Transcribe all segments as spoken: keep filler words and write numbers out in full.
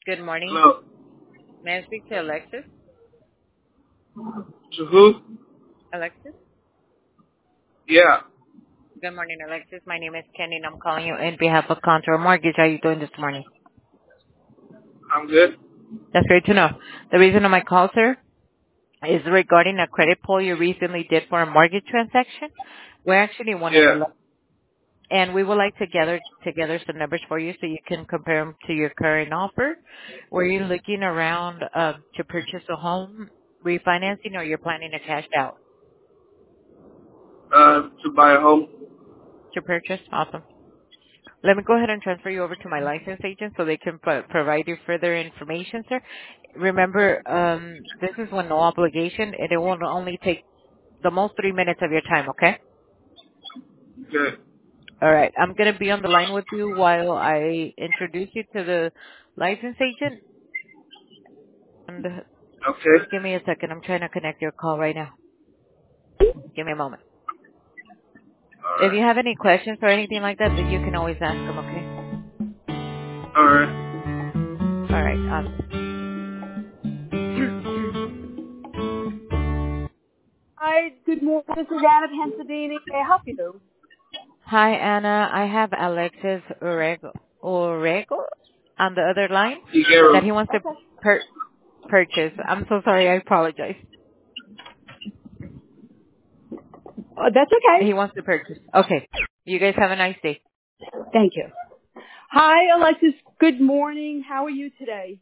Good morning. Hello. May I speak to Alexis? To who? Alexis? Yeah, Good morning, Alexis. My name is Kenny, and I'm calling you in behalf of Contour Mortgage. How are you doing this morning? I'm good. That's great to know. The reason of my call, sir, is regarding a credit pull you recently did for a mortgage transaction. We're actually one of the, Yeah. lo- and we would like to gather together some numbers for you so you can compare them to your current offer. Were you looking around uh, to purchase a home, refinancing, or you're planning to cash out Uh, to buy a home. to purchase? Awesome. Let me go ahead and transfer you over to my license agent so they can pro- provide you further information, sir. Remember, um, this is one no obligation, and it will only take the most three minutes of your time, okay? Good. All right. I'm going to be on the line with you while I introduce you to the license agent. And uh, Okay. give me a second. I'm trying to connect your call right now. Give me a moment. All If you right. have any questions or anything like that, then you can always ask them, okay? All right. All right. Awesome. Hi, good morning. This is Anna Pennsylvania. May I help you? Hi, Anna. I have Alexis Orego, Orego on the other line that Figueroa. he wants to Okay. per- purchase. I'm so sorry. I apologize. Oh, that's okay. He wants to purchase. Okay. You guys have a nice day. Thank you. Hi, Alexis. Good morning. How are you today?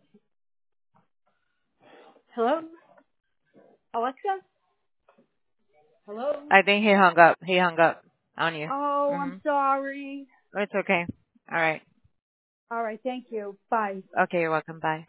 Hello? Alexa? Hello? I think he hung up. He hung up on you. Oh, I'm hmm sorry. It's okay. All right. All right. Thank you. Bye. Okay. You're welcome. Bye.